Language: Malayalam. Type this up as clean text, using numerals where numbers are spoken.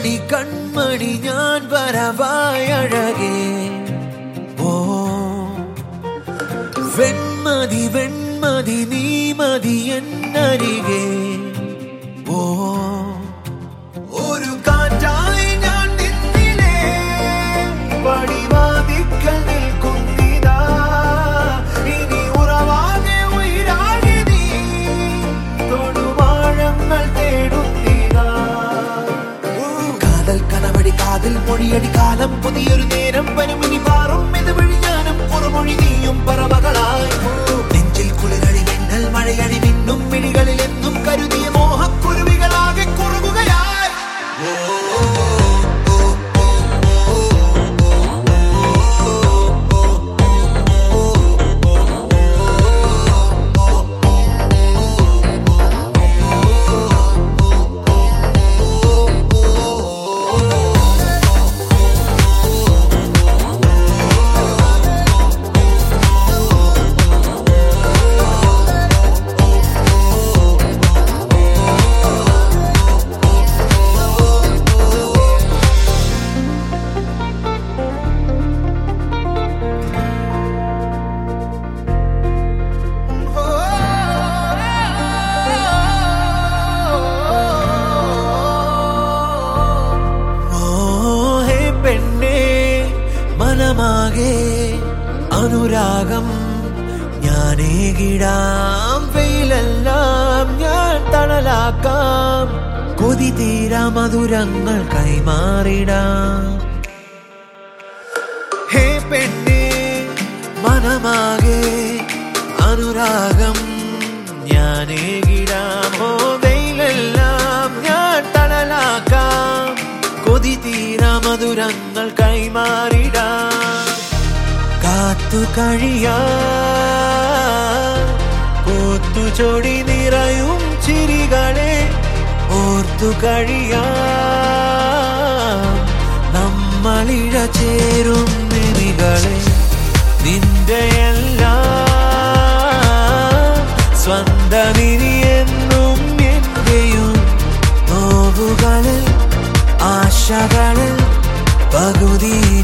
കൺമണി ഞാൻ വരവായഴകേ ഓ വെൺമതി വെൺമതി നീ മതി എന്നരികെ ഓ ഒരു കാറ്റായി ഞാൻ നിന്നിലേ പടിവാതിക്കൽ നിൽക്കുന്നിതാ ഇനി ഉറവാകെ ഉയരാകെ നീ തൊടുവാഴങ്ങൾ തേടുന്നിതാ കാതൽ കനവടി കാതിൽ മൊഴിയടി കാലം പുതിയൊരു നേരം പരുമിനി പാറും ഇതുവഴി ഞാനും കുറുമൊഴി നീയും പറവകളായി നെഞ്ചിൽ കുളിരടി മിന്നൽ മഴയടി മിന്നും മിഴികളിൽ എന്നും കരുതിയ മോഹക്കുരുവികളാകെ കുറുകുകയായി അനുരാഗം ഞാനേകിടാം വെയിലെല്ലാം ഞാൻ തണലാക്കാം കൊതി തീരാ മധുരങ്ങൾ കൈമാറിടാം ഹേ പെണ്ണേ മനമാകെ അനുരാഗം ഞാനേകിടാം ഓ വെയിലെല്ലാം ഞാൻ തണലാക്കാം കൊതി തീരാ മധുരങ്ങൾ കൈമാറിടാം കാത്തു കഴിയാൻ പൂത്തുചൊടി നിറയും ചിരികളെ ഓർത്തു കഴിയാൻ നമ്മളിഴ ചേരും നിമികളെ നിന്റെ എല്ലാം സ്വന്തമിനി എന്നും എന്റെയും നോവുകളിൽ ആശകളിൽ പകുതി